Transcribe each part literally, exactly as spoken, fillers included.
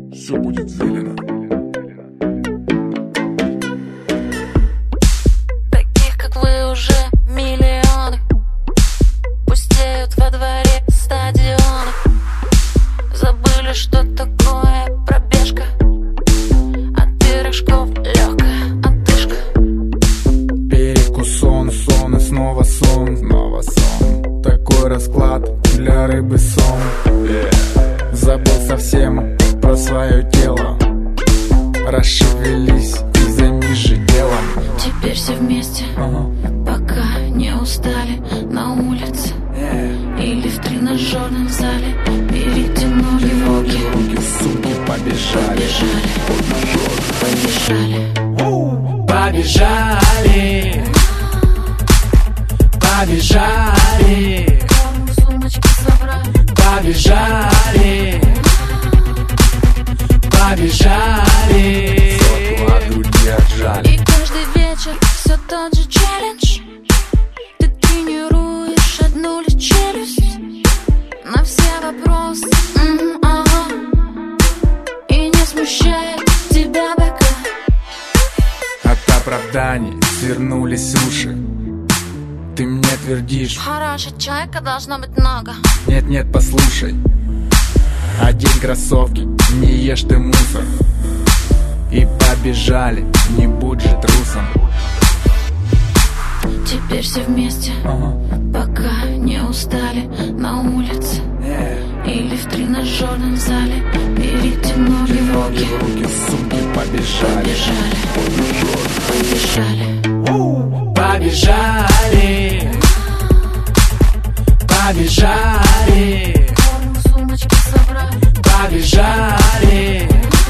Все будет зелено. Таких, как вы, уже миллионы. Пустеют во дворе стадионы. Забыли, что такое пробежка. От пирожков легкая одышка. Перекус, сон, сон и снова сон, снова сон. Такой расклад для рыбы сон. yeah. Забыл совсем про свое тело. Расшевелись и займись же делом. Теперь все вместе, ага. пока не устали. На улице yeah. или в тренажерном зале. Берите ноги в руки, руки, сумки, побежали. Побежали, побежали. Побежали. Побежали. Сумочки собрали. Побежали. Побежали. Сотку от груди отжали. И каждый вечер все тот же челлендж. Ты тренируешь одну лишь челюсть. На все вопросы м-м, ага. И не смущает тебя бока. От оправданий свернулись уши. Ты мне твердишь: хорошая чайка должно быть много. нет-нет, послушай. Одень кроссовки, не ешь ты мусор. И побежали, не будь же трусом. Теперь все вместе, ага. пока не устали. На улице yeah. или в тренажерном зале. Берите ноги в руки, в руки, сумки, побежали. Побежали, побежали. Побежали. Побежали. Сумочки собрали. Побежали.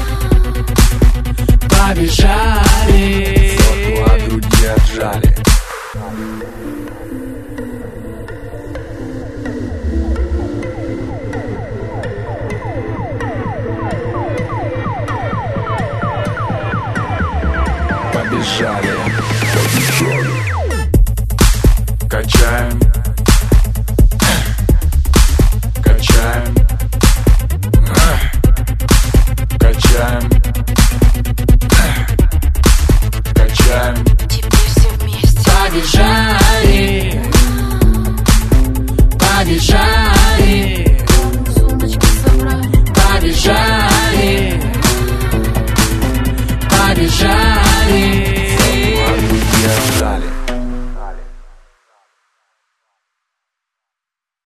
Побежали. Сотку от груди отжали. Побежали. Побежали. Качаем. Качаем. Качаем. Качаем. Теперь все вместе. Побежали. Побежали.